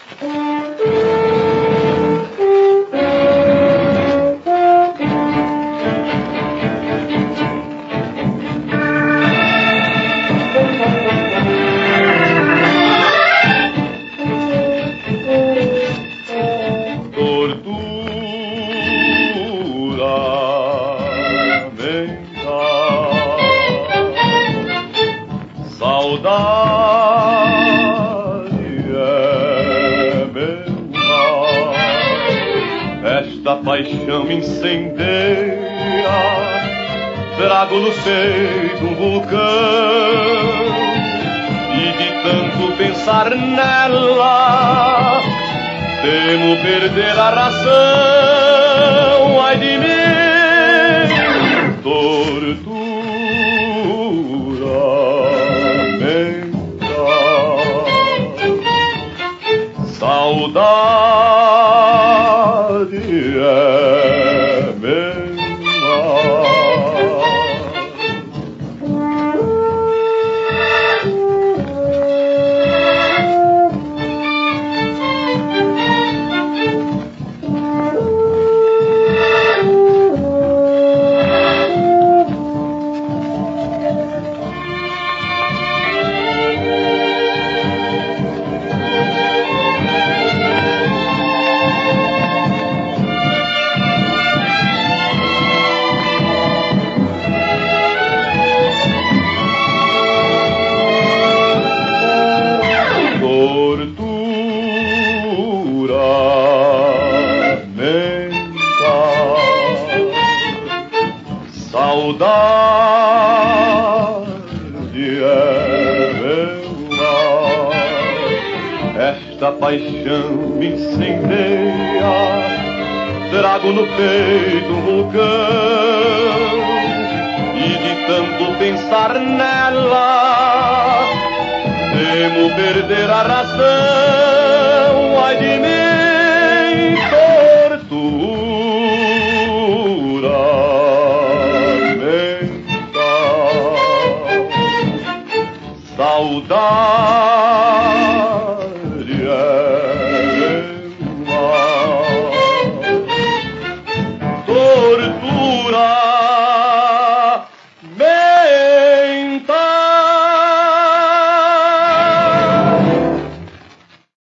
Esta paixão me incendeia, trago no peito um vulcão, e de tanto pensar nela, temo perder a razão. Ai de mim, tortura mental, saudade é meu mal. Saudade é meu mal. Esta paixão me incendeia, trago no peito um vulcão, e de tanto pensar nela, temo perder a razão. Ai de mim, tortura mental, saudade